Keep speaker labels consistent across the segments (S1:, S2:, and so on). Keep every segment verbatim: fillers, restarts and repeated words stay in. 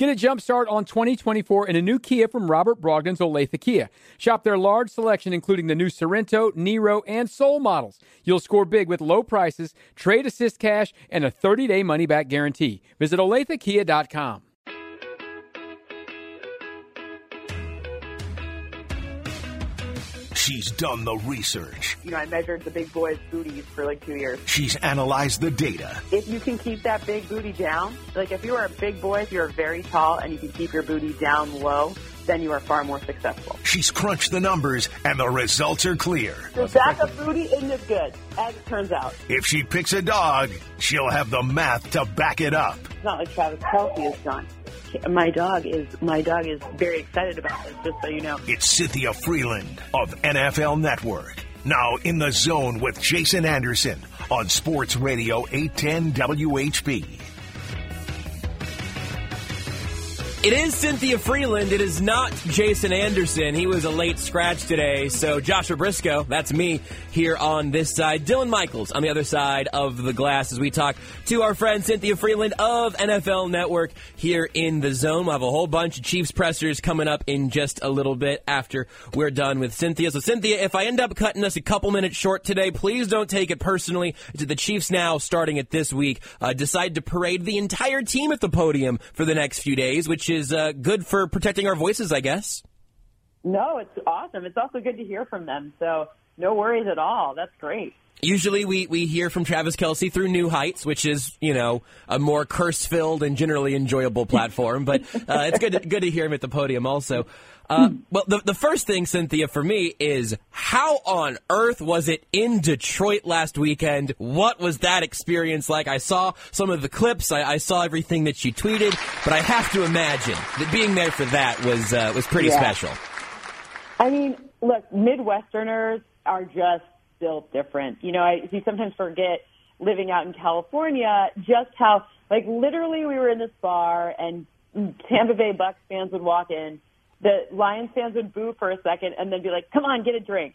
S1: Get a jump start on twenty twenty-four in a new Kia from Robert Brogdon's Olathe Kia. Shop their large selection, including the new Sorrento, Niro, and Soul models. You'll score big with low prices, trade assist cash, and a thirty-day money-back guarantee. Visit olathe kia dot com.
S2: She's done the research.
S3: You know, I measured the big boys' booties for like two years.
S2: She's analyzed the data.
S3: If you can keep that big booty down, like if you are a big boy, if you're very tall and you can keep your booty down low, then you are far more successful.
S2: She's crunched the numbers and the results are clear.
S3: The back of booty isn't as good, as it turns out.
S2: If she picks a dog, she'll have the math to back it up.
S3: It's not like Travis Kelce is done. My dog is my dog is very excited about this, just so you know.
S2: It's Cynthia Freeland of N F L Network. Now in the zone with Jason Anderson on Sports Radio eight ten W H B.
S4: It is Cynthia Freeland. It is not Jason Anderson. He was a late scratch today. So Joshua Briscoe, that's me, here on this side. Dylan Michaels on the other side of the glass as we talk to our friend Cynthia Freeland of N F L Network here in the zone. We'll have a whole bunch of Chiefs pressers coming up in just a little bit after we're done with Cynthia. So Cynthia, if I end up cutting us a couple minutes short today, please don't take it personally. It's the Chiefs now, starting it this week, uh, decide to parade the entire team at the podium for the next few days, which is uh, good for protecting our voices, I guess.
S3: No, it's awesome. It's also good to hear from them. So no worries at all. That's great.
S4: Usually we, we hear from Travis Kelce through New Heights, which is, you know, a more curse-filled and generally enjoyable platform. But uh, it's good to, good to hear him at the podium also. Uh, well, the, the first thing, Cynthia, for me is how on earth was it in Detroit last weekend? What was that experience like? I saw some of the clips. I, I saw everything that you tweeted. But I have to imagine that being there for that was uh, was pretty
S3: yeah.
S4: special.
S3: I mean, look, Midwesterners are just built different. You know, I you sometimes forget living out in California just how, like, literally we were in this bar and Tampa Bay Bucks fans would walk in. The Lions fans would boo for a second and then be like, come on, get a drink.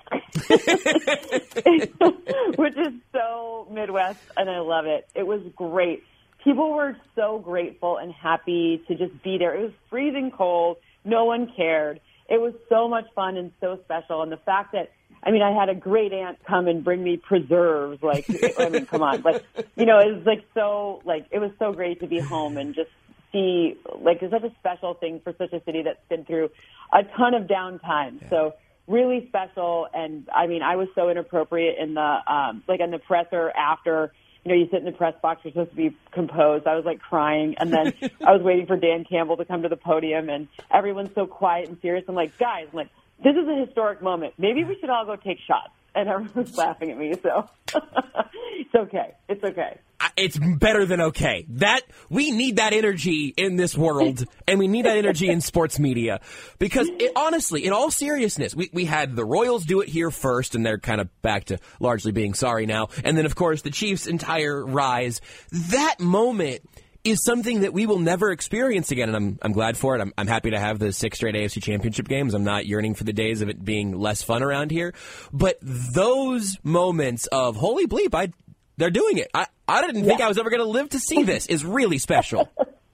S3: Which is so Midwest, and I love it. It was great. People were so grateful and happy to just be there. It was freezing cold. No one cared. It was so much fun and so special. And the fact that, I mean, I had a great aunt come and bring me preserves. Like, I mean, come on. Like, you know, it was like so, like, it was so great to be home and just see, like, it's such a special thing for such a city that's been through a ton of downtime. Yeah. So really special. And I mean, I was so inappropriate in the, um, like in the presser after, you know, you sit in the press box, you're supposed to be composed. I was like crying. And then I was waiting for Dan Campbell to come to the podium and everyone's so quiet and serious. I'm like, guys, I'm like, this is a historic moment. Maybe we should all go take shots. And everyone's laughing at me, so it's okay. It's okay.
S4: It's better than okay. That we need that energy in this world, and we need that energy in sports media. Because it, honestly, in all seriousness, we, we had the Royals do it here first, and they're kind of back to largely being sorry now. And then, of course, the Chiefs' entire rise. That moment is something that we will never experience again, and I'm I'm glad for it. I'm I'm happy to have the six straight A F C Championship games. I'm not yearning for the days of it being less fun around here. But those moments of, holy bleep, I they're doing it. I, I didn't yeah. think I was ever going to live to see this is really special.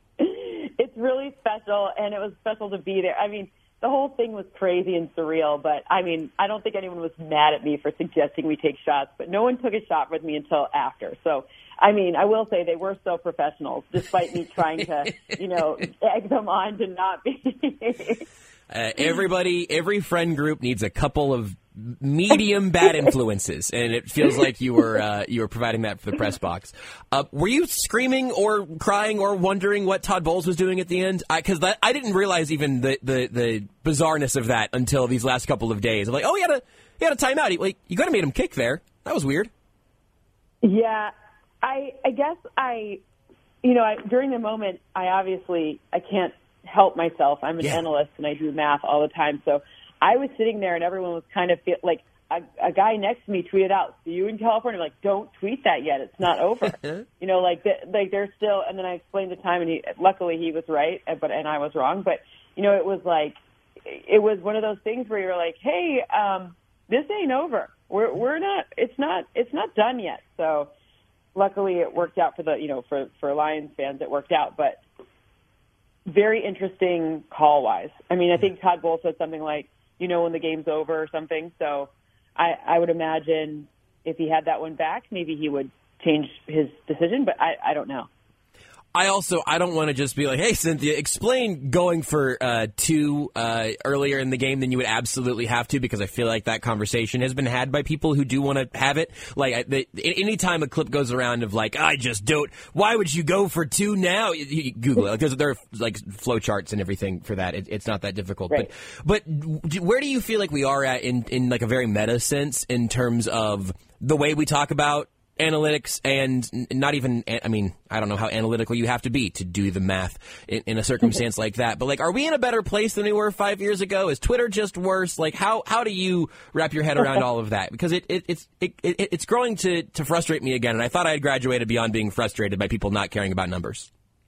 S3: It's really special, and it was special to be there. I mean, the whole thing was crazy and surreal, but, I mean, I don't think anyone was mad at me for suggesting we take shots, but no one took a shot with me until after. So, I mean, I will say they were so professional, despite me trying to, you know, egg them on to not be.
S4: uh, everybody, every friend group needs a couple of medium bad influences, and it feels like you were uh, you were providing that for the press box. Uh, were you screaming or crying or wondering what Todd Bowles was doing at the end? Because I, I didn't realize even the, the, the bizarreness of that until these last couple of days. I'm like, oh, he had a he had a timeout. He, like, you could have made him kick there. That was weird.
S3: Yeah, I I guess I, you know, I, during the moment, I obviously I can't help myself. I'm an yeah. analyst and I do math all the time, so. I was sitting there and everyone was kind of feel, like a, a guy next to me tweeted out, "See you in California." I'm like, don't tweet that yet. It's not over. you know, like the, like they're still. And then I explained the time, and he luckily he was right, but and I was wrong. But you know, it was like it was one of those things where you're like, hey, um, this ain't over. We're we're not. It's not. It's not done yet. So luckily it worked out for the you know for for Lions fans. It worked out, but. very interesting call-wise. I mean, I think Todd Bowles said something like, you know, when the game's over or something. So I, I would imagine if he had that one back, maybe he would change his decision, but I, I don't know.
S4: I also, I don't want to just be like, hey, Cynthia, explain going for uh, two uh, earlier in the game than you would absolutely have to, because I feel like that conversation has been had by people who do want to have it. Like, I, the, anytime a clip goes around of like, I just don't, why would you go for two now? You, you Google it, because there are like flow charts and everything for that. It, it's not that difficult.
S3: Right.
S4: But, but where do you feel like we are at in, in like a very meta sense in terms of the way we talk about analytics, and not even, I mean, I don't know how analytical you have to be to do the math in, in a circumstance like that, but like, are we in a better place than we were five years ago? Is Twitter just worse? Like, how how do you wrap your head around all of that? Because it, it it's it, it, it's growing to, to frustrate me again, and I thought I had graduated beyond being frustrated by people not caring about numbers.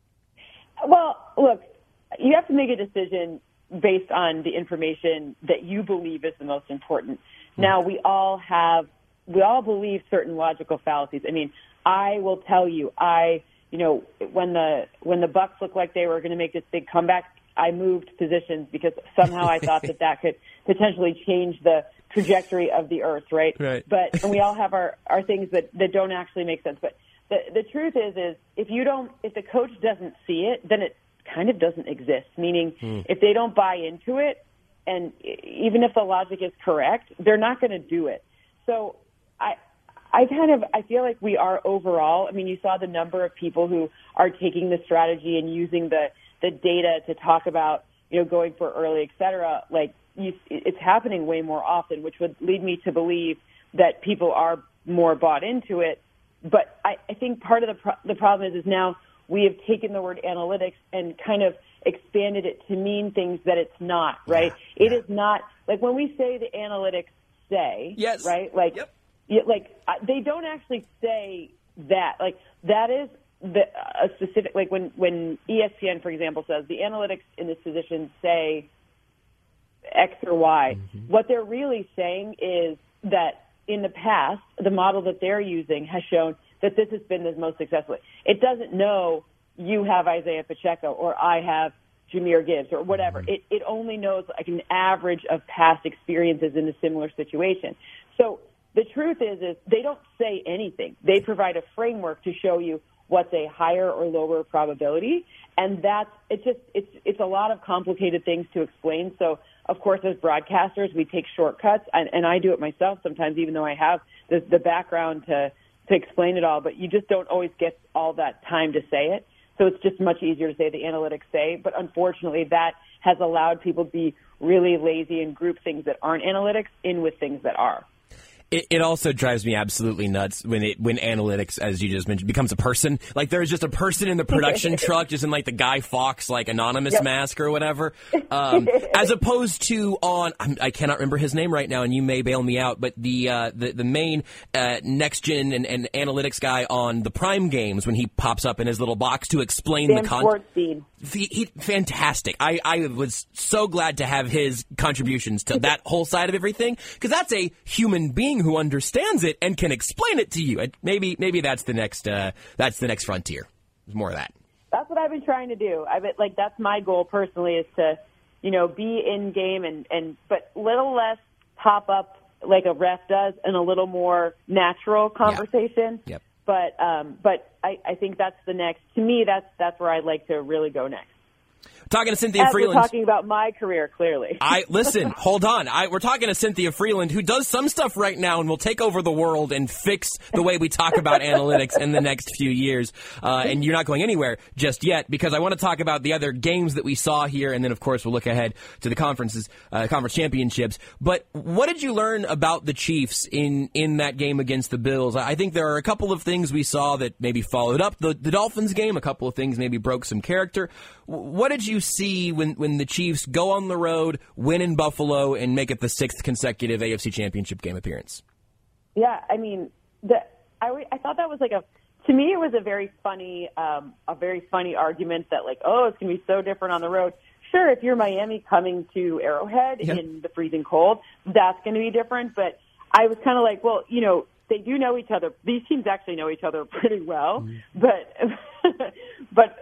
S3: Well, look, you have to make a decision based on the information that you believe is the most important. Now, we all have We all believe certain logical fallacies. I mean, I will tell you, I, you know, when the when the Bucks looked like they were going to make this big comeback, I moved positions because somehow I thought that that could potentially change the trajectory of the earth, right?
S4: Right.
S3: But and we all have our, our things that, that don't actually make sense. But the the truth is, is if you don't, if the coach doesn't see it, then it kind of doesn't exist. Meaning, hmm. if they don't buy into it, and even if the logic is correct, they're not going to do it. So I, I kind of, I feel like we are overall, I mean, you saw the number of people who are taking the strategy and using the, the data to talk about, you know, going for early, et cetera. Like, you, it's happening way more often, which would lead me to believe that people are more bought into it. But I, I think part of the pro- the problem is, is now we have taken the word analytics and kind of expanded it to mean things that it's not, right? Yeah, it yeah. is not, like when we say the analytics say,
S4: yes.
S3: right? Like,
S4: yep.
S3: Yeah, like they don't actually say that. Like that is the, a specific. Like when when E S P N, for example, says the analytics in this position say X or Y. Mm-hmm. What they're really saying is that in the past, the model that they're using has shown that this has been the most successful. It doesn't know you have Isaiah Pacheco or I have Jahmyr Gibbs or whatever. Mm-hmm. It it only knows like an average of past experiences in a similar situation. So the truth is, is they don't say anything. They provide a framework to show you what's a higher or lower probability, and that's it's just it's it's a lot of complicated things to explain. So, of course, as broadcasters, we take shortcuts, and, and I do it myself sometimes, even though I have the, the background to to explain it all. But you just don't always get all that time to say it. So it's just much easier to say the analytics say. But unfortunately, that has allowed people to be really lazy and group things that aren't analytics in with things that are.
S4: It, it also drives me absolutely nuts when it when analytics, as you just mentioned, becomes a person. Like there's just a person in the production truck, just in like the Guy Fawkes like anonymous yep. mask or whatever, um, as opposed to on I'm, I cannot remember his name right now, and you may bail me out, but the uh, the the main uh, next gen and, and analytics guy on the Prime games when he pops up in his little box to explain
S3: Dan
S4: the content.
S3: He,
S4: he, fantastic. I, I was so glad to have his contributions to that whole side of everything, because that's a human being who understands it and can explain it to you. Maybe maybe that's the next uh, that's the next frontier. There's more of that.
S3: That's what I've been trying to do. I bet like that's my goal personally, is to, you know, be in game and, and but little less pop up like a ref does and a little more natural conversation.
S4: Yeah. Yep.
S3: But um, but I, I think that's the next. To me, that's that's where I'd like to really go next.
S4: Talking to Cynthia
S3: As
S4: Freeland.
S3: We're talking about my career, clearly.
S4: I listen. Hold on. I, we're talking to Cynthia Freeland, who does some stuff right now and will take over the world and fix the way we talk about analytics in the next few years. Uh, and you're not going anywhere just yet, because I want to talk about the other games that we saw here, and then of course we'll look ahead to the conferences, uh, conference championships. But what did you learn about the Chiefs in in that game against the Bills? I think there are a couple of things we saw that maybe followed up the, the Dolphins game. A couple of things maybe broke some character. What did you see when, when the Chiefs go on the road, win in Buffalo, and make it the sixth consecutive A F C Championship game appearance?
S3: Yeah, I mean, the, I, I thought that was like a, to me it was a very funny, um, a very funny argument that like, oh, it's going to be so different on the road. Sure, if you're Miami coming to Arrowhead yep. in the freezing cold, that's going to be different. But I was kind of like, well, you know, they do know each other. These teams actually know each other pretty well, mm-hmm. but but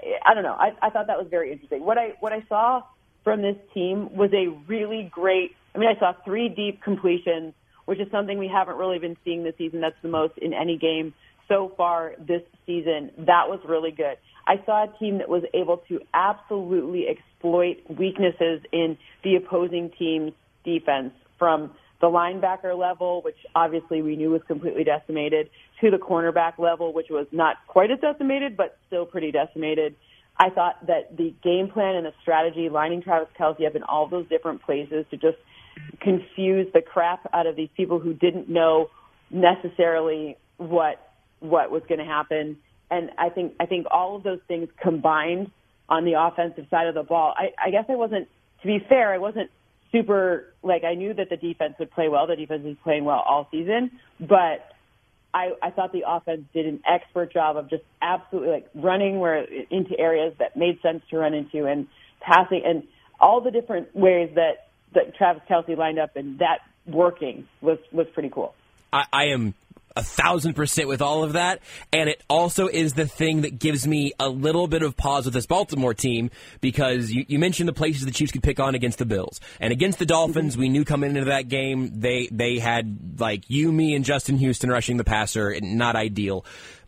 S3: I don't know. I, I thought that was very interesting. What I what I saw from this team was a really great. I mean, I saw three deep completions, which is something we haven't really been seeing this season. That's the most in any game so far this season. That was really good. I saw a team that was able to absolutely exploit weaknesses in the opposing team's defense, from the linebacker level, which obviously we knew was completely decimated, to the cornerback level, which was not quite as decimated, but still pretty decimated. I thought that the game plan and the strategy, lining Travis Kelce up in all those different places to just confuse the crap out of these people who didn't know necessarily what what was going to happen. And I think I think all of those things combined on the offensive side of the ball. I, I guess I wasn't, to be fair, I wasn't super, like, I knew that the defense would play well. The defense was playing well all season. But I, I thought the offense did an expert job of just absolutely, like, running where into areas that made sense to run into, and passing, and all the different ways that, that Travis Kelce lined up, and that working was, was pretty cool.
S4: I, I am a thousand percent with all of that, and it also is the thing that gives me a little bit of pause with this Baltimore team, because you, you mentioned the places the Chiefs could pick on against the Bills, and against the Dolphins, we knew coming into that game they they had like you, me, and Justin Houston rushing the passer, and not ideal.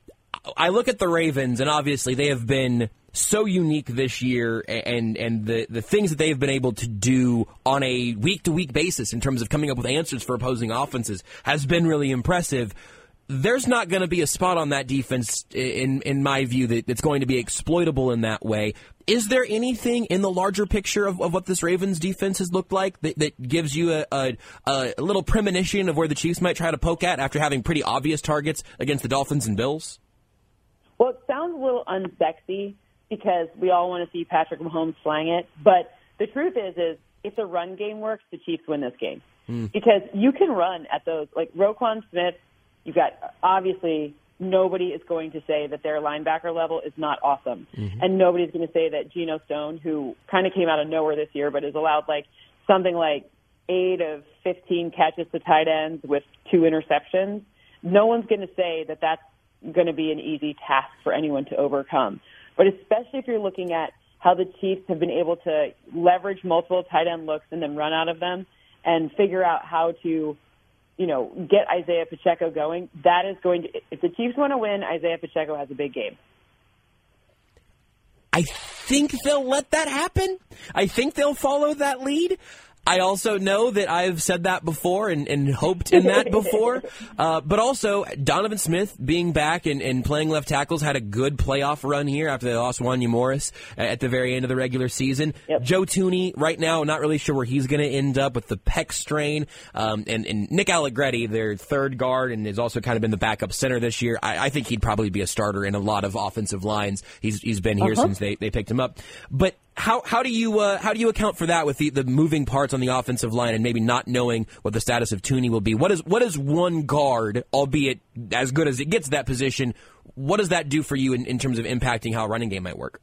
S4: I look at the Ravens, and obviously they have been so unique this year, and and the, the things that they've been able to do on a week-to-week basis in terms of coming up with answers for opposing offenses has been really impressive. There's not going to be a spot on that defense, in in my view, that, that's going to be exploitable in that way. Is there anything in the larger picture of, of what this Ravens defense has looked like that, that gives you a, a, a little premonition of where the Chiefs might try to poke at after having pretty obvious targets against the Dolphins and Bills?
S3: Well, it sounds a little unsexy because we all want to see Patrick Mahomes flying it. But the truth is, is if the run game works, the Chiefs win this game. Mm. Because you can run at those, like Roquan Smith. You've got, obviously, nobody is going to say that their linebacker level is not awesome. Mm-hmm. And nobody's going to say that Geno Stone, who kind of came out of nowhere this year, but has allowed like something like eight of fifteen catches to tight ends with two interceptions. No one's going to say that that's going to be an easy task for anyone to overcome. But especially if you're looking at how the Chiefs have been able to leverage multiple tight end looks and then run out of them and figure out how to, you know, get Isaiah Pacheco going, that is going to, if the Chiefs want to win, Isaiah Pacheco has a big game.
S4: I think they'll let that happen. I think they'll follow that lead. I also know that I've said that before and, and hoped in that before. Uh, but also, Donovan Smith being back and, and playing left tackles had a good playoff run here after they lost Wanya Morris at the very end of the regular season. Yep. Joe Thuney, right now, not really sure where he's going to end up with the pec strain. Um, and, and Nick Allegretti, their third guard, and has also kind of been the backup center this year. I, I think he'd probably be a starter in a lot of offensive lines. He's He's been here uh-huh. since they, they picked him up. But How how do you uh, how do you account for that with the, the moving parts on the offensive line and maybe not knowing what the status of Thuney will be? What is what is one guard, albeit as good as it gets that position, what does that do for you in, in terms of impacting how a running game might work?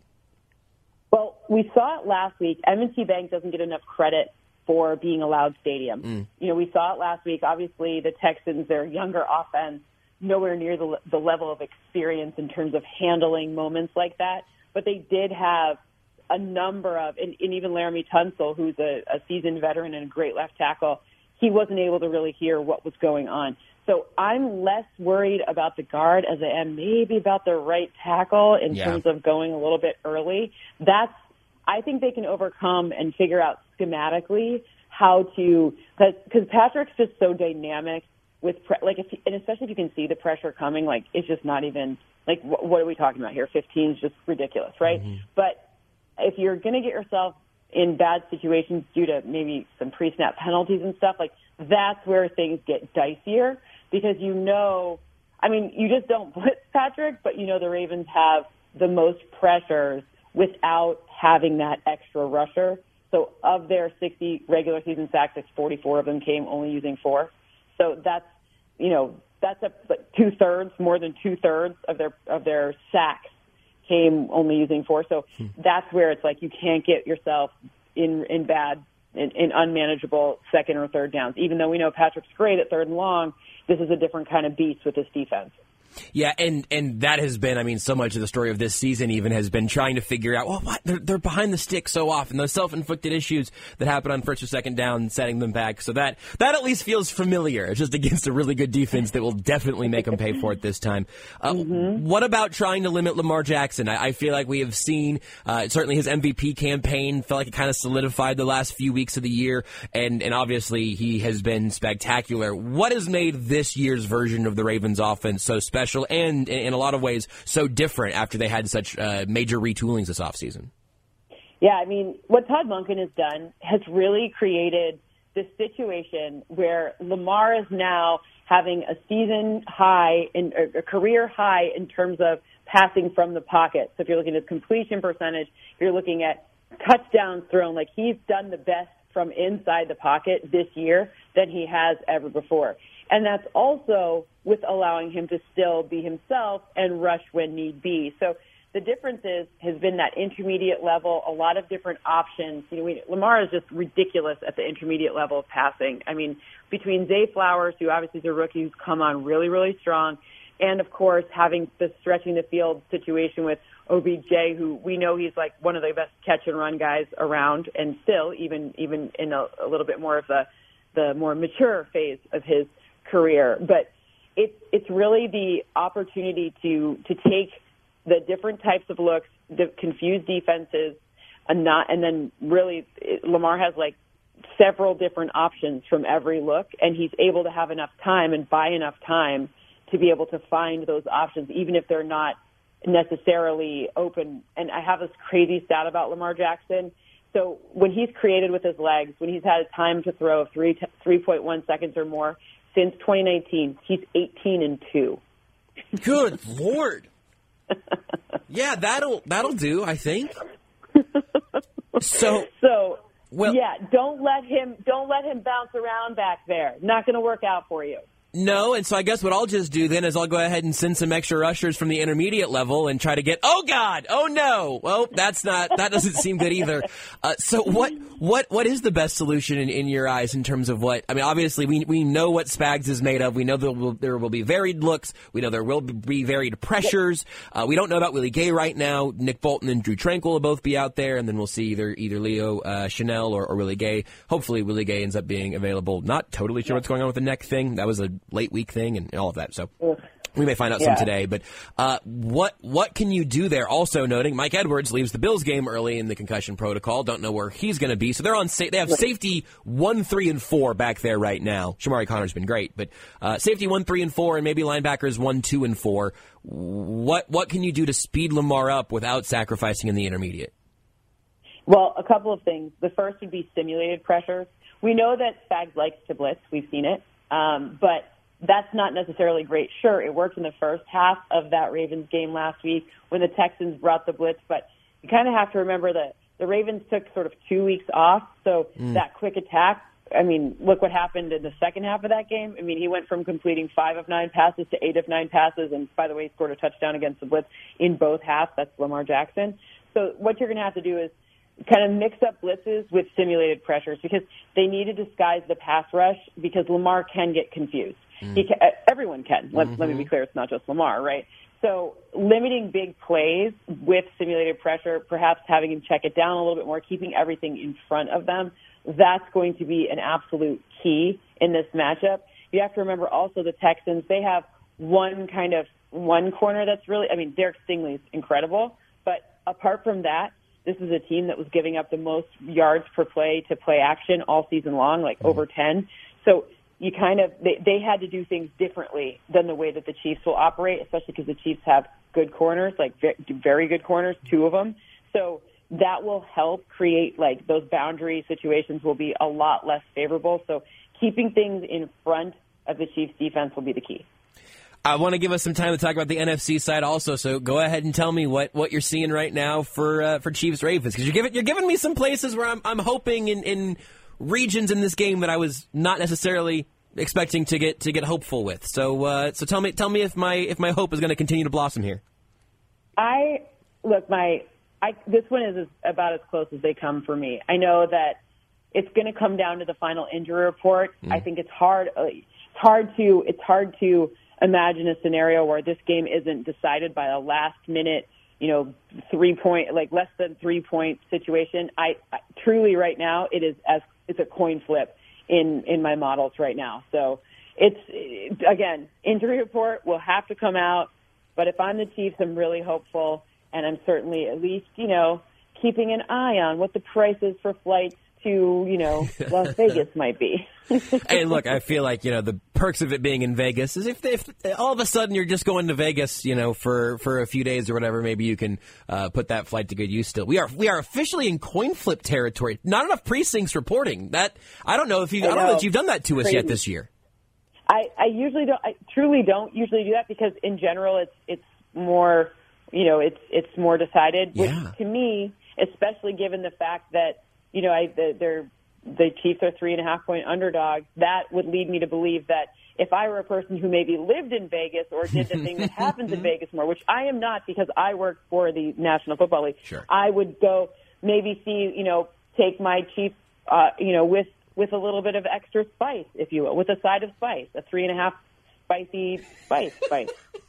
S3: Well, we saw it last week. M and T Bank doesn't get enough credit for being a loud stadium. Mm. You know, we saw it last week. Obviously, the Texans, their younger offense, nowhere near the the level of experience in terms of handling moments like that. But they did have a number of, and, and even Laramie Tunsil, who's a, a seasoned veteran and a great left tackle, he wasn't able to really hear what was going on. So I'm less worried about the guard as I am maybe about the right tackle in yeah. terms of going a little bit early. That's, I think they can overcome and figure out schematically how to, because Patrick's just so dynamic with, pre, like, if, and especially if you can see the pressure coming, like, it's just not even, like, what, what are we talking about here? fifteen is just ridiculous, right? Mm-hmm. But if you're going to get yourself in bad situations due to maybe some pre-snap penalties and stuff, like that's where things get dicier because you know, I mean, you just don't blitz Patrick, but you know the Ravens have the most pressures without having that extra rusher. So of their sixty regular season sacks, like forty-four of them came only using four. So that's, you know, that's a, like two-thirds, more than two-thirds of their of their sacks came only using four. So hmm. that's where it's like you can't get yourself in in bad, in, in unmanageable second or third downs. Even though we know Patrick's great at third and long, this is a different kind of beast with this defense.
S4: Yeah, and, and that has been, I mean, so much of the story of this season even has been trying to figure out, well, what? They're, they're behind the stick so often. Those self-inflicted issues that happen on first or second down, setting them back. So that, that at least feels familiar. It's just against a really good defense that will definitely make them pay for it this time. Uh, mm-hmm. What about trying to limit Lamar Jackson? I, I feel like we have seen, uh, certainly his M V P campaign felt like it kind of solidified the last few weeks of the year, and, and obviously he has been spectacular. What has made this year's version of the Ravens offense so special and, in a lot of ways, so different after they had such uh, major retoolings this offseason?
S3: Yeah, I mean, what Todd Monken has done has really created this situation where Lamar is now having a season high, in, a career high in terms of passing from the pocket. So if you're looking at completion percentage, if you're looking at touchdowns thrown, like he's done the best from inside the pocket this year than he has ever before. And that's also with allowing him to still be himself and rush when need be. So the difference is, has been that intermediate level, a lot of different options. You know, we, Lamar is just ridiculous at the intermediate level of passing. I mean, between Zay Flowers, who obviously is a rookie who's come on really, really strong, and, of course, having the stretching the field situation with O B J, who we know he's like one of the best catch-and-run guys around, and still, even even in a, a little bit more of the, the more mature phase of his career. But it's it's really the opportunity to to take the different types of looks, the confused defenses, and not, and then really it, Lamar has like several different options from every look, and he's able to have enough time and buy enough time to be able to find those options, even if they're not necessarily open. And I have this crazy stat about Lamar Jackson. So when he's created with his legs, when he's had time to throw of three three point one seconds or more since twenty nineteen, he's eighteen and two.
S4: Good Lord. Yeah, that'll that'll do, I think. So
S3: so
S4: well,
S3: yeah, don't let him don't let him bounce around back there. Not going to work out for you.
S4: No, and so I guess what I'll just do then is I'll go ahead and send some extra rushers from the intermediate level and try to get, oh, God, oh, no. Well, that's not, that doesn't seem good either. Uh, so what what what is the best solution in, in your eyes in terms of what, I mean, obviously we we know what Spags is made of. We know there will, there will be varied looks. We know there will be varied pressures. Uh, we don't know about Willie Gay right now. Nick Bolton and Drew Tranquil will both be out there, and then we'll see either either Leo uh, Chanel or, or Willie Gay. Hopefully Willie Gay ends up being available. Not totally sure what's going on with the neck thing. That was a late week thing and all of that. So we may find out yeah. some today. But uh, what what can you do there? Also noting Mike Edwards leaves the Bills game early in the concussion protocol. Don't know where he's going to be. So they're on. Sa- they have safety one, three, and four back there right now. Shamari Connor's been great, but uh, safety one, three, and four, and maybe linebackers one, two, and four. What what can you do to speed Lamar up without sacrificing in the intermediate?
S3: Well, a couple of things. The first would be simulated pressures. We know that Spags likes to blitz. We've seen it, um, but that's not necessarily great. Sure, it worked in the first half of that Ravens game last week when the Texans brought the blitz, but you kind of have to remember that the Ravens took sort of two weeks off, so mm. that quick attack, I mean, look what happened in the second half of that game. I mean, he went from completing five of nine passes to eight of nine passes, and by the way, he scored a touchdown against the blitz in both halves. That's Lamar Jackson. So what you're going to have to do is kind of mix up blitzes with simulated pressures because they need to disguise the pass rush because Lamar can get confused. Mm. He can, everyone can. Let, mm-hmm. let me be clear, it's not just Lamar, right? So limiting big plays with simulated pressure, perhaps having him check it down a little bit more, keeping everything in front of them, that's going to be an absolute key in this matchup. You have to remember also the Texans, they have one kind of one corner that's really, I mean, Derek Stingley's incredible, but apart from that, this is a team that was giving up the most yards per play to play action all season long, like mm-hmm. over ten. So you kind of, they, they had to do things differently than the way that the Chiefs will operate, especially because the Chiefs have good corners, like very good corners, two of them. So that will help create, like, those boundary situations will be a lot less favorable. So keeping things in front of the Chiefs defense will be the key.
S4: I want to give us some time to talk about the N F C side also, so go ahead and tell me what, what you're seeing right now for uh, for Chiefs Ravens, because you're giving you're giving me some places where I'm I'm hoping in, in regions in this game that I was not necessarily expecting to get to get hopeful with. So uh, so tell me tell me if my if my hope is going to continue to blossom here.
S3: I look my I this one is about as close as they come for me. I know that it's going to come down to the final injury report. Mm. I think it's hard. hard to it's hard to imagine a scenario where this game isn't decided by a last minute, you know, three point, like less than three point situation. I, I truly right now it is as it's a coin flip in in my models right now. So it's it, again, injury report will have to come out. But if I'm the Chiefs, I'm really hopeful, and I'm certainly at least, you know, keeping an eye on what the prices for flights to, you know, Las Vegas might be.
S4: Hey, look, I feel like, you know, the perks of it being in Vegas is if, if all of a sudden you're just going to Vegas, you know, for, for a few days or whatever, maybe you can uh, put that flight to good use still. We are we are officially in coin flip territory. Not enough precincts reporting. That I don't know if you I, I don't know if you've done that to us Crazy. yet this year.
S3: I, I usually don't. I truly don't usually do that because in general it's it's more, you know, it's it's more decided.
S4: Yeah.
S3: Which to me, especially given the fact that, you know, I the, they're the Chiefs are three and a half point underdogs, that would lead me to believe that if I were a person who maybe lived in Vegas or did the thing that happens in Vegas more, which I am not because I work for the National Football League,
S4: sure.
S3: I would go maybe see, you know, take my Chiefs, uh, you know, with with a little bit of extra spice, if you will, with a side of spice, a three and a half spicy spice spice.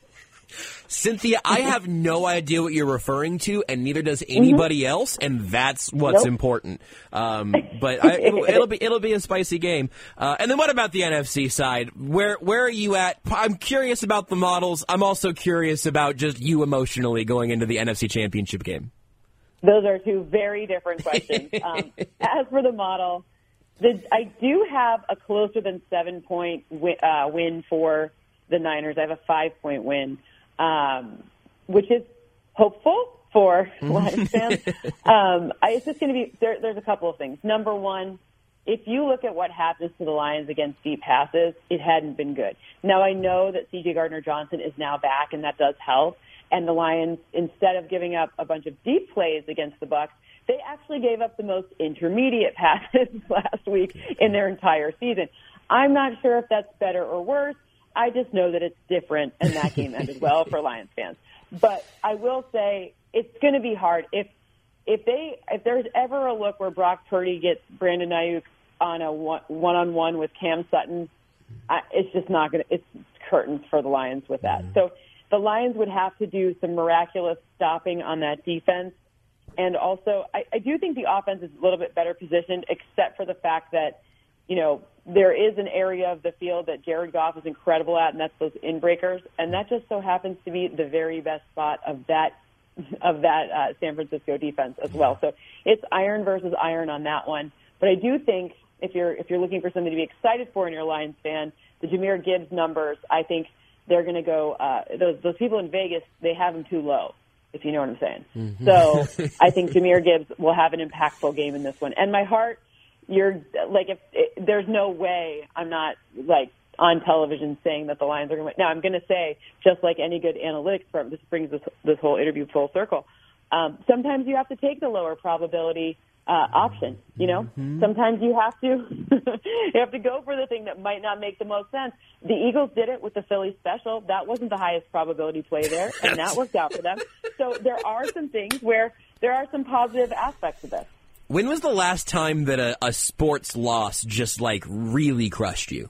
S4: Cynthia, I have no idea what you're referring to, and neither does anybody mm-hmm. else, and that's what's nope. important. Um, but I, it'll, it'll be it'll be a spicy game. Uh, and then what about the N F C side? Where where are you at? I'm curious about the models. I'm also curious about just you emotionally going into the N F C Championship game.
S3: Those are two very different questions. um, as for the model, the, I do have a closer than seven point win, uh, win for the Niners. I have a five point win. Um, which is hopeful for Lions fans. Um, I, it's just going to be there, there's a couple of things. Number one, if you look at what happens to the Lions against deep passes, it hadn't been good. Now I know that C J Gardner-Johnson is now back, and that does help. And the Lions, instead of giving up a bunch of deep plays against the Bucs, they actually gave up the most intermediate passes last week in their entire season. I'm not sure if that's better or worse. I just know that it's different, and that game ended well for Lions fans. But I will say it's going to be hard. If if they if there's ever a look where Brock Purdy gets Brandon Ayuk on a one, one-on-one with Cam Sutton, I, it's just not going to – it's curtains for the Lions with that. Mm-hmm. So the Lions would have to do some miraculous stopping on that defense. And also, I, I do think the offense is a little bit better positioned, except for the fact that, you know, there is an area of the field that Jared Goff is incredible at, and that's those in-breakers. And that just so happens to be the very best spot of that of that uh, San Francisco defense as well. So it's iron versus iron on that one. But I do think if you're if you're looking for something to be excited for in your Lions fan, the Jahmyr Gibbs numbers, I think they're going to go. Uh, those those people in Vegas, they have them too low, if you know what I'm saying. Mm-hmm. So I think Jahmyr Gibbs will have an impactful game in this one. And my heart. You're like, if it, there's no way I'm not like on television saying that the Lions are going to win. Now I'm going to say, just like any good analytics firm, this brings this, this whole interview full circle. Um, sometimes you have to take the lower probability uh, option. You know, mm-hmm. sometimes you have to you have to go for the thing that might not make the most sense. The Eagles did it with the Philly special. That wasn't the highest probability play there, and that worked out for them. So there are some things where there are some positive aspects of this.
S4: When was the last time that a, a sports loss just, like, really crushed you?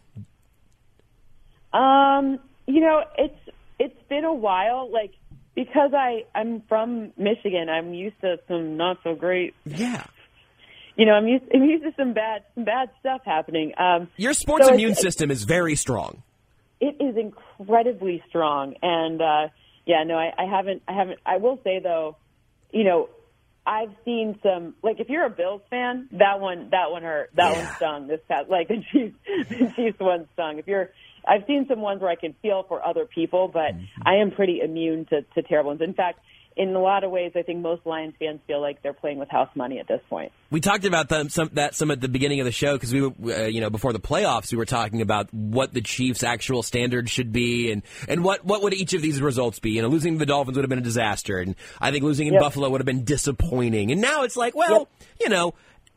S3: Um, you know, it's it's been a while. Like, because I, I'm from Michigan, I'm used to some not so great.
S4: Yeah.
S3: You know, I'm used, I'm used to some bad some bad stuff happening. Um,
S4: Your sports
S3: so
S4: immune system is very strong.
S3: It is incredibly strong. And, uh, yeah, no, I, I haven't, I haven't, I will say, though, you know, I've seen some, like, if you're a Bills fan, that one, that one hurt. That yeah. one stung this past, like, the Chiefs, the Chiefs one stung. If you're, I've seen some ones where I can feel for other people, but mm-hmm. I am pretty immune to, to terrible ones. In fact, in a lot of ways, I think most Lions fans feel like they're playing with house money at this point.
S4: We talked about them, some, that some at the beginning of the show because we were, uh, you know, before the playoffs, we were talking about what the Chiefs' actual standards should be and, and what, what would each of these results be. You know, losing to the Dolphins would have been a disaster, and I think losing in yep. Buffalo would have been disappointing. And now it's like, well, yep. you know,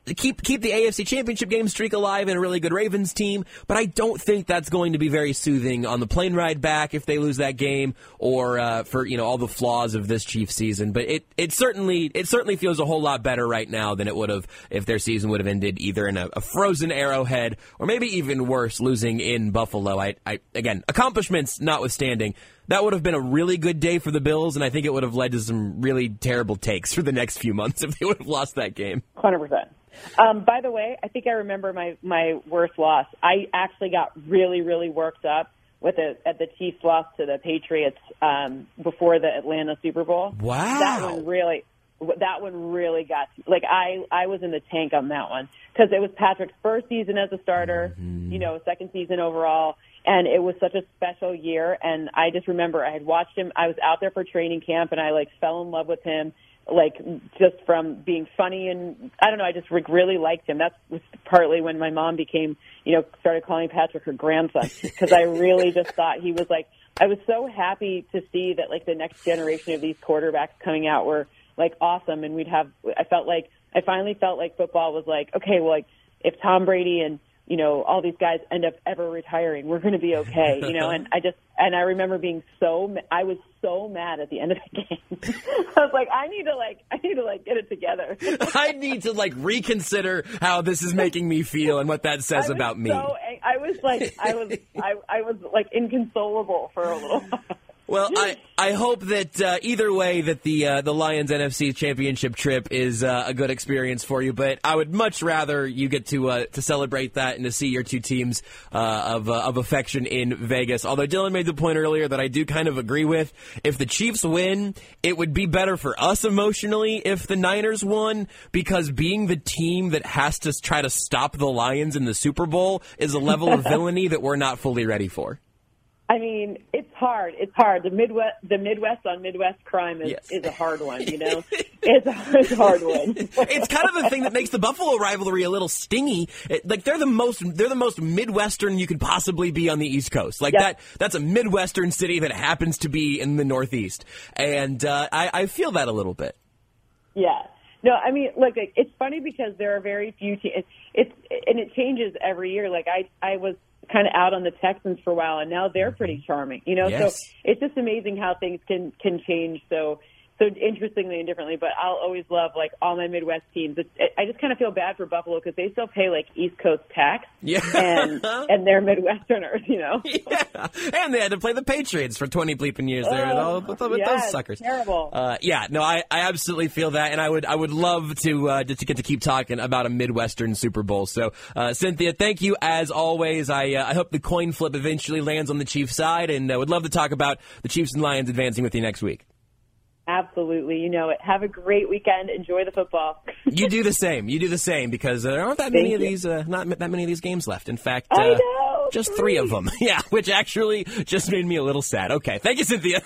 S4: keep keep the A F C Championship game streak alive and a really good Ravens team, but I don't think that's going to be very soothing on the plane ride back if they lose that game, or uh, for you know all the flaws of this Chiefs season. But it it certainly it certainly feels a whole lot better right now than it would have if their season would have ended either in a, a frozen Arrowhead or maybe even worse, losing in Buffalo. I, I again, accomplishments notwithstanding, that would have been a really good day for the Bills, and I think it would have led to some really terrible takes for the next few months if they would have lost that game.
S3: one hundred percent. Um, by the way, I think I remember my, my worst loss. I actually got really, really worked up with it at the Chiefs loss to the Patriots um, before the Atlanta Super Bowl.
S4: Wow.
S3: That one really, that one really got, like, I, I was in the tank on that one because it was Patrick's first season as a starter, mm-hmm. you know, second season overall. And it was such a special year. And I just remember I had watched him. I was out there for training camp, and I, like, fell in love with him, like, just from being funny. And I don't know, I just really liked him. That was partly when my mom became, you know, started calling Patrick her grandson, because I really just thought he was, like, I was so happy to see that, like, the next generation of these quarterbacks coming out were, like, awesome. And we'd have, I felt like, I finally felt like football was like, okay, well, like, if Tom Brady and, you know, all these guys end up ever retiring, we're going to be okay, you know. And I just, and I remember being so, I was so mad at the end of the game. I was like, I need to like, I need to like get it together.
S4: I need to like reconsider how this is making me feel and what that says about me.
S3: So, I was like, I was, I, I was like inconsolable for a little while.
S4: Well, I, I hope that uh, either way that the uh, the Lions N F C Championship trip is uh, a good experience for you. But I would much rather you get to uh, to celebrate that and to see your two teams uh, of uh, of affection in Vegas. Although Dylan made the point earlier that I do kind of agree with. If the Chiefs win, it would be better for us emotionally if the Niners won, because being the team that has to try to stop the Lions in the Super Bowl is a level of villainy that we're not fully ready for.
S3: I mean, it's hard. It's hard. The Midwest, the Midwest on Midwest crime is,
S4: yes.
S3: is a hard one, you know? It's a, it's a hard one.
S4: It's kind of the thing that makes the Buffalo rivalry a little stingy. It, like they're the most, they're the most Midwestern you could possibly be on the East Coast. Like yep. that, that's a Midwestern city that happens to be in the Northeast. And, uh, I, I feel that a little bit.
S3: Yeah. No, I mean, look, like, it's funny because there are very few teams, it's, it's, and it changes every year. Like I, I was kind of out on the Texans for a while, and now they're pretty charming, you know?
S4: Yes.
S3: So it's just amazing how things can, can change so so interestingly and differently. But I'll always love, like, all my Midwest teams. It's, it, I just kind of feel bad for Buffalo because they still pay, like, East Coast tax,
S4: yeah.
S3: and and they're Midwesterners, you know?
S4: Yeah, and they had to play the Patriots for twenty bleeping years there with, all, with, with
S3: yeah,
S4: those suckers.
S3: Terrible.
S4: Uh, yeah, no, I, I absolutely feel that, and I would I would love to uh, just to get to keep talking about a Midwestern Super Bowl. So, uh, Cynthia, thank you as always. I uh, I hope the coin flip eventually lands on the Chiefs side, and uh, would love to talk about the Chiefs and Lions advancing with you next week.
S3: Absolutely. You know it. Have a great weekend. Enjoy the football.
S4: You do the same. You do the same because there aren't that many
S3: Thank
S4: of
S3: you.
S4: these, uh, not that many of these games left. In fact,
S3: I
S4: uh,
S3: know,
S4: just
S3: three.
S4: three of them. Yeah, which actually just made me a little sad. Okay. Thank you, Cynthia.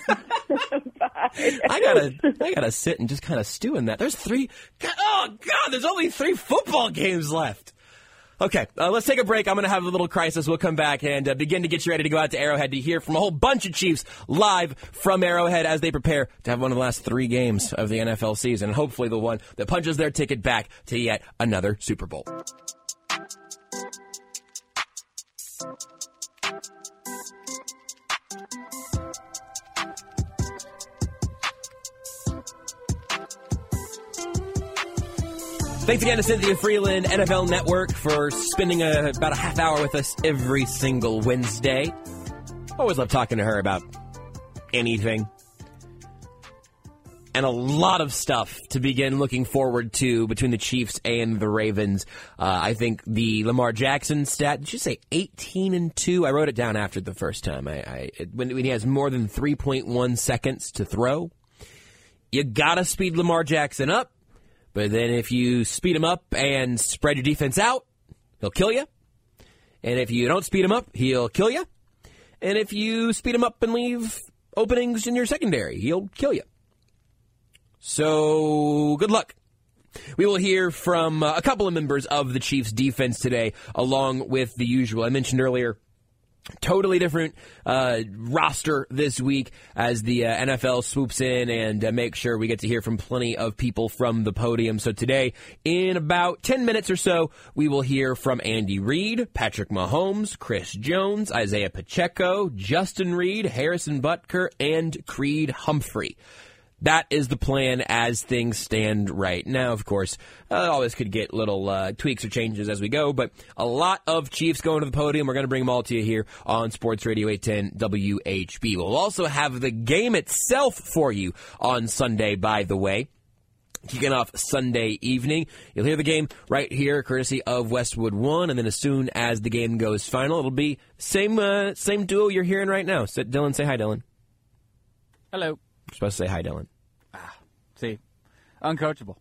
S3: Bye.
S4: I gotta, I gotta sit and just kind of stew in that. There's three, oh God, there's only three football games left. Okay, uh, let's take a break. I'm going to have a little crisis. We'll come back and uh, begin to get you ready to go out to Arrowhead to hear from a whole bunch of Chiefs live from Arrowhead as they prepare to have one of the last three games of the N F L season, and hopefully the one that punches their ticket back to yet another Super Bowl. Thanks again to Cynthia Freeland, N F L Network, for spending a, about a half hour with us every single Wednesday. Always love talking to her about anything. And a lot of stuff to begin looking forward to between the Chiefs and the Ravens. Uh, I think the Lamar Jackson stat, did you say eighteen and two? I wrote it down after the first time. I, I it, when, when he has more than three point one seconds to throw, you gotta speed Lamar Jackson up. But then if you speed him up and spread your defense out, he'll kill you. And if you don't speed him up, he'll kill you. And if you speed him up and leave openings in your secondary, he'll kill you. So good luck. We will hear from uh, a couple of members of the Chiefs defense today, along with the usual. I mentioned earlier Totally different uh, roster this week as the uh, N F L swoops in and uh, make sure we get to hear from plenty of people from the podium. So today, in about ten minutes or so, we will hear from Andy Reid, Patrick Mahomes, Chris Jones, Isaiah Pacheco, Justin Reid, Harrison Butker, and Creed Humphrey. That is the plan as things stand right now. Of course, uh, always could get little uh, tweaks or changes as we go, but a lot of Chiefs going to the podium. We're going to bring them all to you here on Sports Radio eight ten W H B. We'll also have the game itself for you on Sunday, by the way. Kicking off Sunday evening. You'll hear the game right here, courtesy of Westwood One, and then as soon as the game goes final, it'll be same uh, same duo you're hearing right now. So, Dylan, say hi, Dylan.
S1: Hello.
S4: You're supposed to say hi, Dylan.
S1: Ah, see, uncoachable.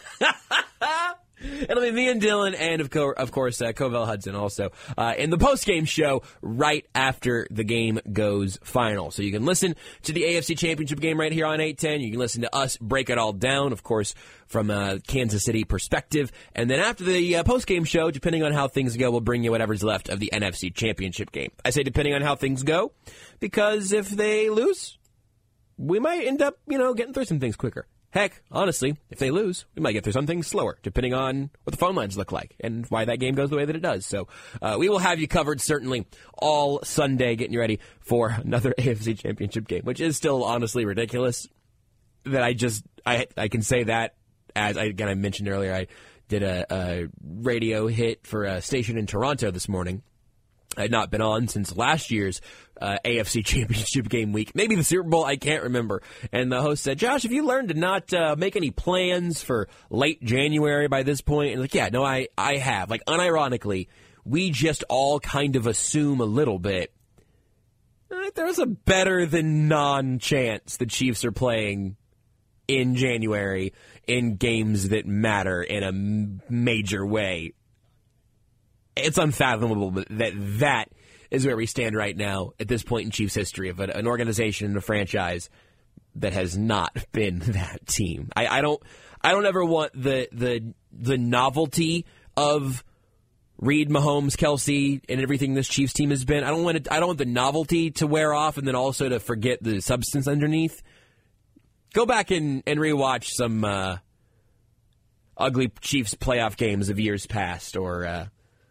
S4: It'll be me and Dylan, and of, co- of course, uh, Covell Hudson also uh, in the post-game show right after the game goes final. So you can listen to the A F C Championship game right here on eight ten. You can listen to us break it all down, of course, from a Kansas City perspective. And then after the uh, post-game show, depending on how things go, we'll bring you whatever's left of the N F C Championship game. I say depending on how things go, because if they lose, we might end up, you know, getting through some things quicker. Heck, honestly, if they lose, we might get through something slower, depending on what the phone lines look like and why that game goes the way that it does. So uh, we will have you covered, certainly, all Sunday, getting you ready for another A F C Championship game, which is still honestly ridiculous that I just, I I can say that, as, I, again, I mentioned earlier, I did a, a radio hit for a station in Toronto this morning. I had not been on since last year's uh, A F C Championship game week. Maybe the Super Bowl, I can't remember. And the host said, Josh, have you learned to not uh, make any plans for late January by this point? And like, yeah, no, I, I have. Like, unironically, we just all kind of assume a little bit eh, there's a better than non-chance the Chiefs are playing in January in games that matter in a m- major way. It's unfathomable that that is where we stand right now at this point in Chiefs history of an, an organization and a franchise that has not been that team. I, I don't, I don't ever want the the the novelty of Reid, Mahomes, Kelsey, and everything this Chiefs team has been. I don't want it, I don't want the novelty to wear off and then also to forget the substance underneath. Go back and, and rewatch some uh, ugly Chiefs playoff games of years past, or. Uh,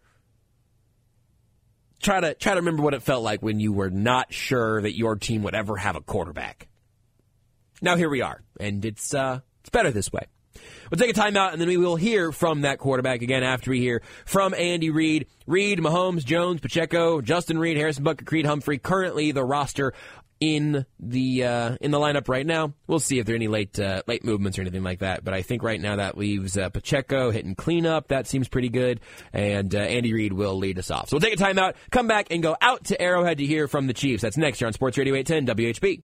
S4: Try to try to remember what it felt like when you were not sure that your team would ever have a quarterback. Now here we are, and it's uh, it's better this way. We'll take a timeout, and then we will hear from that quarterback again after we hear from Andy Reid. Reid, Mahomes, Jones, Pacheco, Justin Reid, Harrison Butker, Creed Humphrey. Currently the roster in the uh, in the lineup right now. We'll see if there are any late uh, late movements or anything like that. But I think right now that leaves uh, Pacheco hitting cleanup. That seems pretty good. And uh, Andy Reid will lead us off. So we'll take a timeout, come back, and go out to Arrowhead to hear from the Chiefs. That's next here on Sports Radio eight ten W H B.